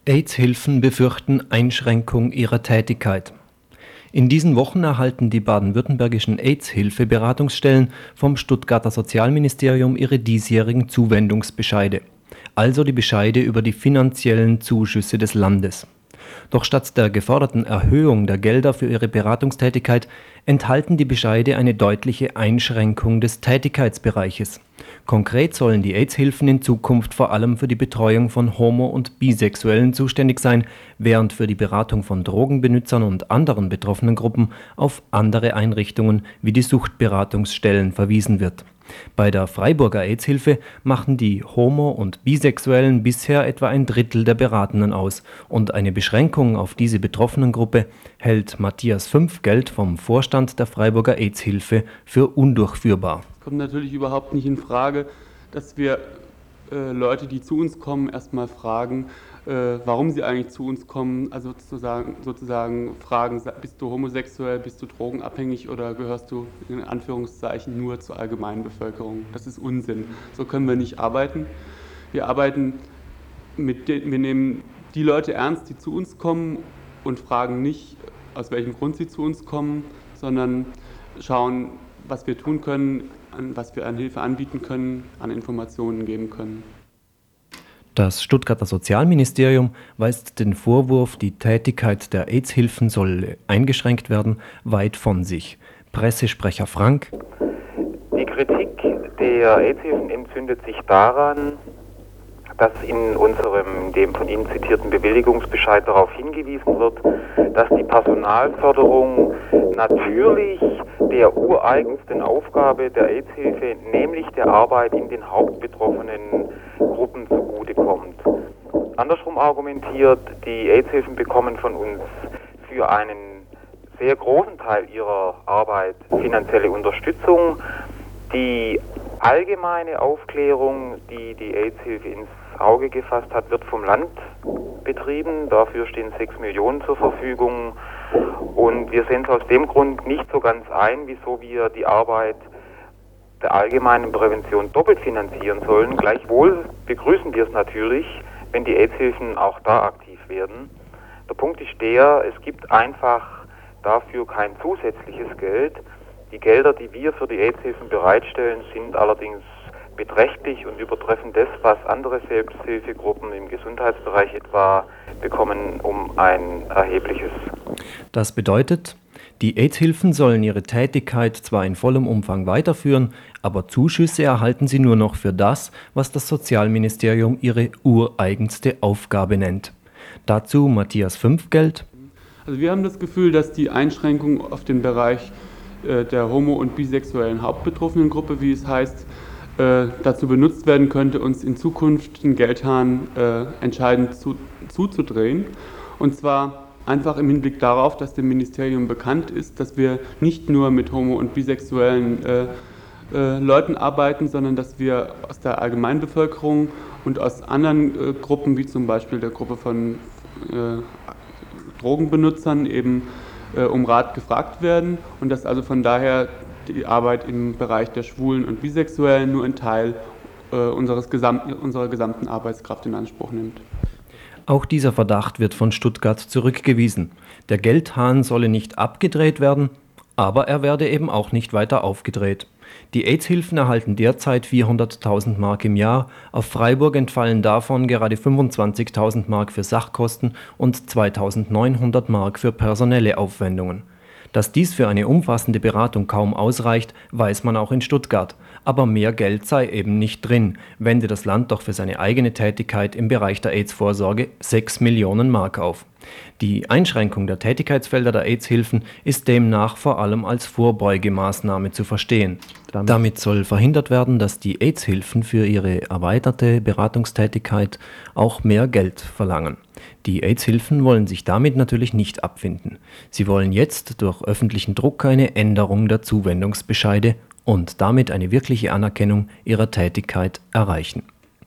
AIDS-Hilfen befürchten Einschränkung ihrer Tätigkeit. In diesen Wochen erhalten die baden-württembergischen AIDS-Hilfe-Beratungsstellen vom Stuttgarter Sozialministerium ihre diesjährigen Zuwendungsbescheide, also die Bescheide über die finanziellen Zuschüsse des Landes. Doch statt der geforderten Erhöhung der Gelder für ihre Beratungstätigkeit enthalten die Bescheide eine deutliche Einschränkung des Tätigkeitsbereiches. Konkret sollen die AIDS-Hilfen in Zukunft vor allem für die Betreuung von Homo- und Bisexuellen zuständig sein, während für die Beratung von Drogenbenützern und anderen betroffenen Gruppen auf andere Einrichtungen wie die Suchtberatungsstellen verwiesen wird. Bei der Freiburger AIDS-Hilfe machen die Homo- und Bisexuellen bisher etwa ein Drittel der Beratenden aus, und eine Beschränkung auf diese Betroffenengruppe hält Matthias Fünfgeld vom Vorstand der Freiburger AIDS-Hilfe für undurchführbar. Es kommt natürlich überhaupt nicht in Frage, dass wir Leute, die zu uns kommen, erstmal fragen, warum sie eigentlich zu uns kommen, also sozusagen fragen, bist du homosexuell, bist du drogenabhängig oder gehörst du in Anführungszeichen nur zur allgemeinen Bevölkerung. Das ist Unsinn. So können wir nicht arbeiten. Wir nehmen die Leute ernst, die zu uns kommen und fragen nicht, aus welchem Grund sie zu uns kommen, sondern schauen, was wir tun können, was wir an Hilfe anbieten können, an Informationen geben können. Das Stuttgarter Sozialministerium weist den Vorwurf, die Tätigkeit der AIDS-Hilfen solle eingeschränkt werden, weit von sich. Pressesprecher Frank: Die Kritik der AIDS-Hilfen entzündet sich daran, dass in dem von Ihnen zitierten Bewilligungsbescheid darauf hingewiesen wird, dass die Personalförderung natürlich der ureigensten Aufgabe der AIDS-Hilfe, nämlich der Arbeit in den hauptbetroffenen Gruppen zugutekommt. Andersrum argumentiert, die AIDS-Hilfen bekommen von uns für einen sehr großen Teil ihrer Arbeit finanzielle Unterstützung. Die allgemeine Aufklärung, die die AIDS-Hilfe ins Auge gefasst hat, wird vom Land betrieben. Dafür stehen 6 Millionen zur Verfügung. Und wir sehen es aus dem Grund nicht so ganz ein, wieso wir die Arbeit der allgemeinen Prävention doppelt finanzieren sollen. Gleichwohl begrüßen wir es natürlich, wenn die AIDS-Hilfen auch da aktiv werden. Der Punkt ist der, es gibt einfach dafür kein zusätzliches Geld. Die Gelder, die wir für die AIDS-Hilfen bereitstellen, sind allerdings beträchtlich und übertreffen das, was andere Selbsthilfegruppen im Gesundheitsbereich etwa bekommen, um ein erhebliches. Das bedeutet, die AIDS-Hilfen sollen ihre Tätigkeit zwar in vollem Umfang weiterführen, aber Zuschüsse erhalten sie nur noch für das, was das Sozialministerium ihre ureigenste Aufgabe nennt. Dazu Matthias Fünfgeld: Also wir haben das Gefühl, dass die Einschränkung auf den Bereich der homo- und bisexuellen hauptbetroffenen Gruppe, wie es heißt, dazu benutzt werden könnte, uns in Zukunft den Geldhahn entscheidend zuzudrehen. Und zwar einfach im Hinblick darauf, dass dem Ministerium bekannt ist, dass wir nicht nur mit homo- und bisexuellen Leuten arbeiten, sondern dass wir aus der Allgemeinbevölkerung und aus anderen Gruppen, wie zum Beispiel der Gruppe von Drogenbenutzern, eben um Rat gefragt werden und dass also von daher die Arbeit im Bereich der Schwulen und Bisexuellen nur einen Teil unserer gesamten Arbeitskraft in Anspruch nimmt. Auch dieser Verdacht wird von Stuttgart zurückgewiesen. Der Geldhahn solle nicht abgedreht werden, aber er werde eben auch nicht weiter aufgedreht. Die AIDS-Hilfen erhalten derzeit 400.000 Mark im Jahr, auf Freiburg entfallen davon gerade 25.000 Mark für Sachkosten und 2.900 Mark für personelle Aufwendungen. Dass dies für eine umfassende Beratung kaum ausreicht, weiß man auch in Stuttgart. Aber mehr Geld sei eben nicht drin, wende das Land doch für seine eigene Tätigkeit im Bereich der AIDS-Vorsorge 6 Millionen Mark auf. Die Einschränkung der Tätigkeitsfelder der AIDS-Hilfen ist demnach vor allem als Vorbeugemaßnahme zu verstehen. Damit soll verhindert werden, dass die AIDS-Hilfen für ihre erweiterte Beratungstätigkeit auch mehr Geld verlangen. Die AIDS-Hilfen wollen sich damit natürlich nicht abfinden. Sie wollen jetzt durch öffentlichen Druck eine Änderung der Zuwendungsbescheide und damit eine wirkliche Anerkennung ihrer Tätigkeit erreichen.